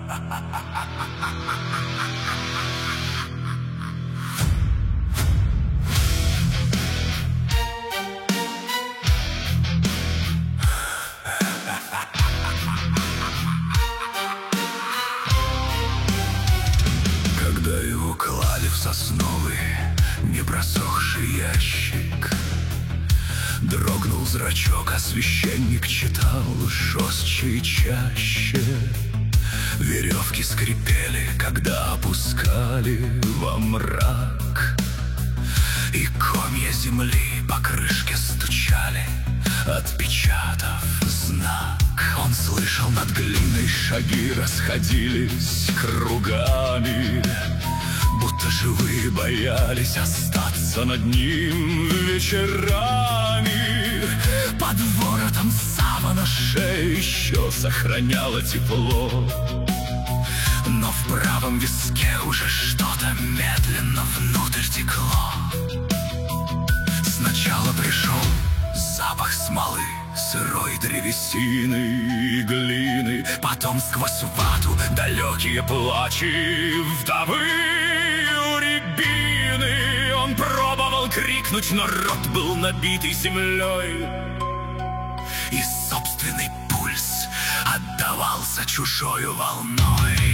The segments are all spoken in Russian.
Когда его клали в сосновый непросохший ящик, дрогнул зрачок, а священник читал жестче и чаще. Веревки скрипели, когда опускали во мрак, и комья земли по крышке стучали, отпечатав знак. Он слышал, над глиной шаги расходились кругами, будто живые боялись остаться над ним вечерами. Под воротом савана шея еще сохраняла тепло, но в правом виске уже что-то медленно внутрь текло. Сначала пришел запах смолы, сырой древесины и глины, потом сквозь вату далекие плачи вдовы у рябины. Он пробовал крикнуть, но рот был набитый землей, и собственный пульс отдавался чужою волной.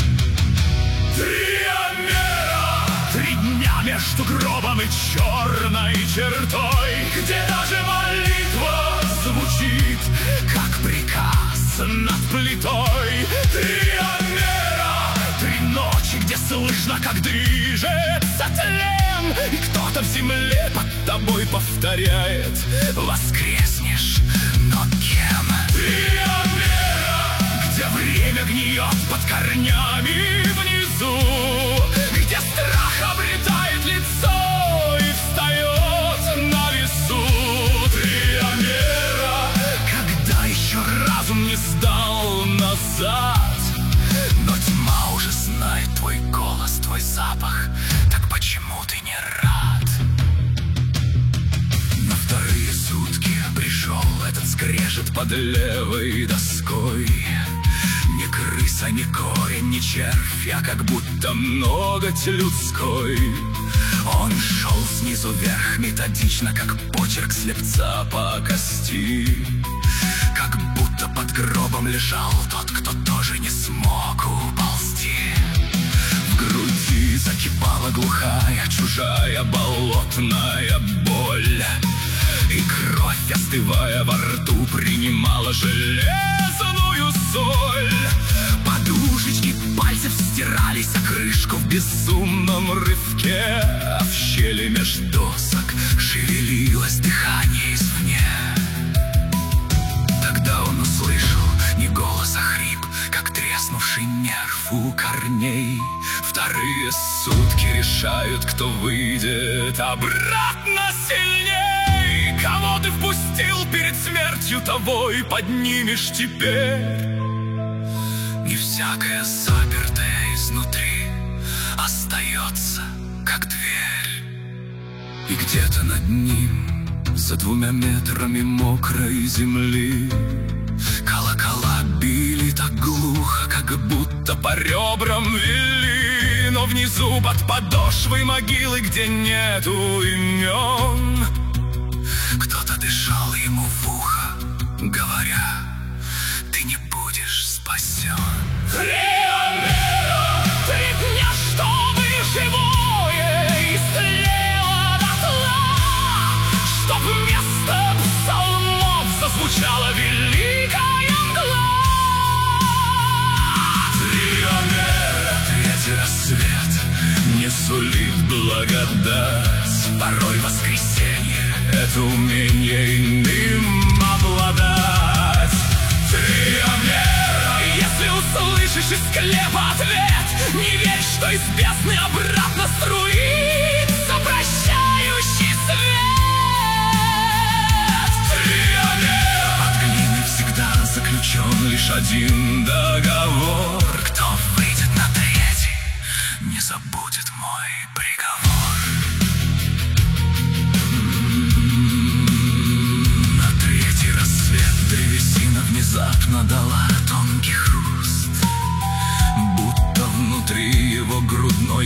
Три Омера, 3 дня между гробом и черной чертой, где даже молитва звучит, как приказ над плитой. 3 Омера, 3 ночи, где слышно, как движется тлен, и кто-то в земле под тобой повторяет: воскреснешь, но кем? 3 Омера, где время гниет под корнями внизу, где страх обретает лицо и встает на весу. 3 Омера, когда еще разум не сдал назад, но тьма уже знает твой голос, твой запах, так почему ты не рад? На вторые сутки пришел этот скрежет под левой доской. Ни крыса, ни корень, ни червь, а как будто ноготь людской. Он шел снизу вверх методично, как почерк слепца по кости, как будто под гробом лежал тот, кто тоже не смог уползти. В груди закипала глухая, чужая, болотная боль, и кровь, остывая во рту, принимала железную соль. Подушечки пальцев стирались о крышку в безумном рывке, а в щели меж досок шевелилось дыхание извне. Тогда он услышал не голос, а хрип, как треснувший нерв у корней. Вторые сутки решают, кто выйдет обратно сильней. Кого ты впустил перед смертью, того и поднимешь теперь. Не всякое запертое изнутри остается, как дверь. И где-то над ним, за 2 метрами мокрой земли, колокола били так глухо, как будто по ребрам вели. Но внизу под подошвой могилы, где нету имен, кто-то дышал ему в ухо, говоря: ты не будешь спасен. 3 Омера, 3 дня, чтобы живое истлело дотла, чтоб вместо псалмов зазвучала великая мгла. 3 Омера, 3-й рассвет не сулит благодать. Порой воскресенье — это умение иным обладать. 3 Омера, если услышишь из склепа ответ, не верь, что из бездны обратно струится прощающий свет. 3 Омера, от глины всегда заключен лишь один договор. Кто выйдет на 3-й, не забудет мой приговор. На 3-й рассвет древесина внезапно дала тонкий хруст,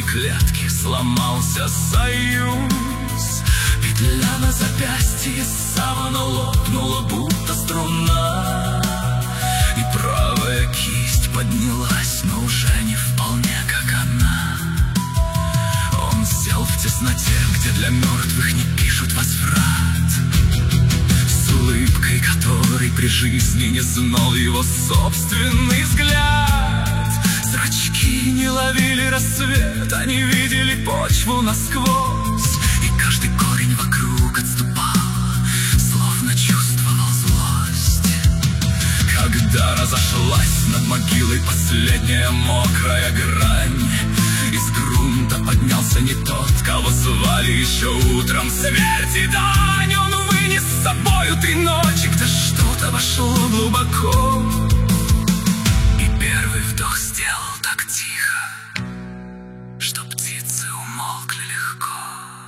клетки сломался союз. Петля на запястье савана лопнула, будто струна, и правая кисть поднялась, но уже не вполне как она. Он сел в тесноте, где для мертвых не пишут возврат, с улыбкой, которой при жизни не знал его собственный взгляд. Зрачки не ловили рассвет, они видели почву насквозь, и каждый корень вокруг отступал, словно чувствовал злость. Когда разошлась над могилой последняя мокрая грань, из грунта поднялся не тот, кого звали еще утром смерти дань. Он вынес с собою 3 ночи, где что-то вошло глубоко, и первый вдох сделал так тихо, что птицы умолкли легко.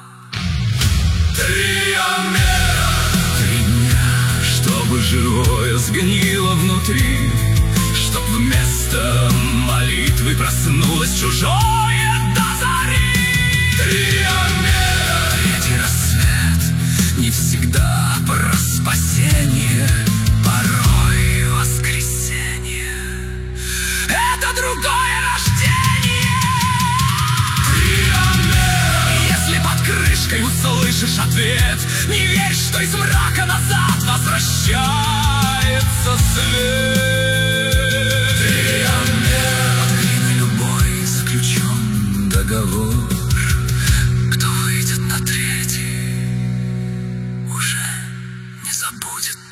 3 омера, 3 дня, чтобы живое сгнило внутри, чтоб вместо молитвы проснулось чужое до зари. 3 омера, 3-й рассвет, не всегда про спасение, порой воскресенье — это другое рождение. 3 омера, если под крышкой услышишь ответ, не верь, что из мрака назад возвращается свет. Договор, кто выйдет на 3-й, уже не забудет.